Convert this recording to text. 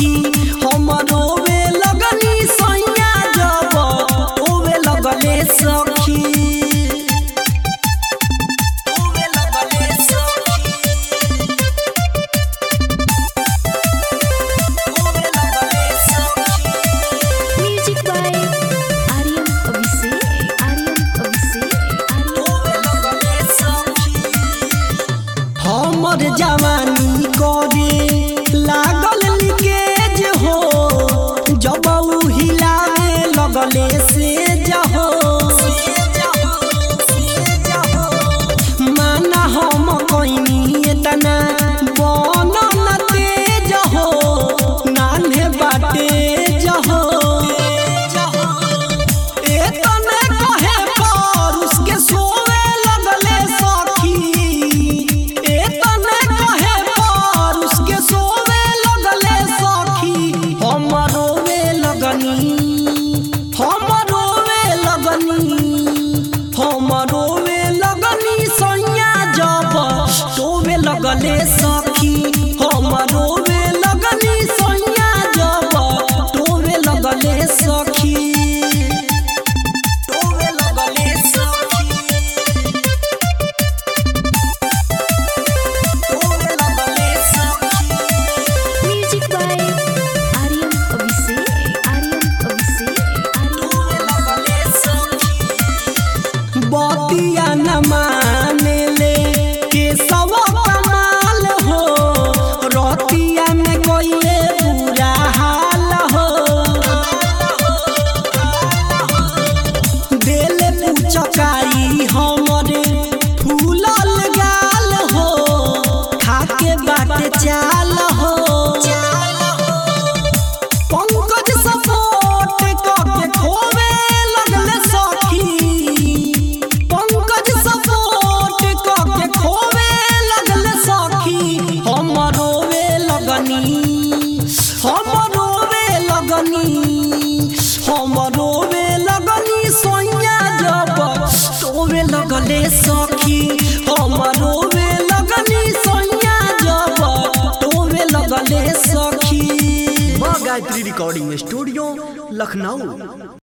सखी हम रोवे लगनी सैया जब रोवे लगले सखी रोवे लगले सखी रोवे लगले सखी। म्यूजिक बाय आर्यन अभिषेक रोवे लगले सखी हमर जवानी करे लागल लीकेज हो जब उ हिलावे लगले से जहो माना हम कोइनी इतना बनन तेज हो नान्हे बाटे जहो एतने कहे पर उसके सोवे लगले सखी एतने कहे पर उसके सोवे लगले सखी हम रोवे लगनी सैया जब टोवे लगले सखी हम रोवे लगनी सैया जब टोवे लगले सखी टोवे लगले सखी टोवे लगले सखी। म्यूजिक बाय आर्यन अभिषेक टोवे लगले सखी बतिया न माने ले के सब कमाल हो रतिया में कोइले बुरा हाल हो देले पुचकारी हमरे फूलल गाल हो खाके बाटे चाल हो पंकज सपोर्ट करके खोवे लगले सखी पंकज सपोर्ट करके खोवे लगले सखी हम रोवे लगनी सैया जब टोवे लगले सखी हम रोवे लगनी सैया जब टोवे लगले सखी। माँ गायत्री रिकॉर्डिंग स्टूडियो लखनऊ।